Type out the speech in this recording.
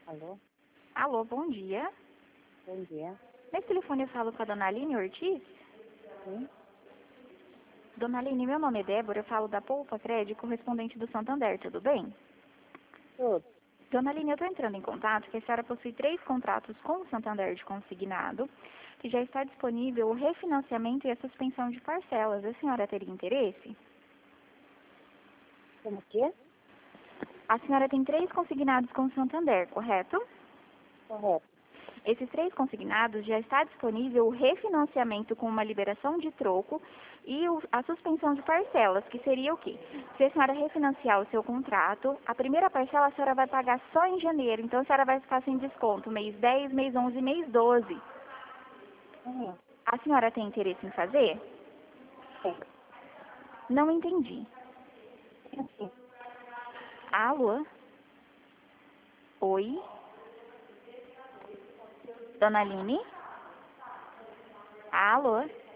Alô? Alô, bom dia. Bom dia. Nesse telefone eu falo com a dona Aline Ortiz. Sim? Dona Aline, meu nome é Débora, eu falo da Poupa Crédito, correspondente do Santander, tudo bem? Tudo. Dona Aline, eu estou entrando em contato porque a senhora possui 3 contratos com o Santander de consignado, que já está disponível o refinanciamento e a suspensão de parcelas. A senhora teria interesse? Como que é? A senhora tem 3 consignados com o Santander, correto? Correto. Esses 3 consignados já está disponível o refinanciamento com uma liberação de troco e a suspensão de parcelas, que seria o quê? Se a senhora refinanciar o seu contrato, a primeira parcela a senhora vai pagar só em janeiro, então a senhora vai ficar sem desconto mês 10, mês 11 e mês 12. Uhum. A senhora tem interesse em fazer? Sim. Não entendi. Sim. Alô? Oi? Dona Aline? Alô?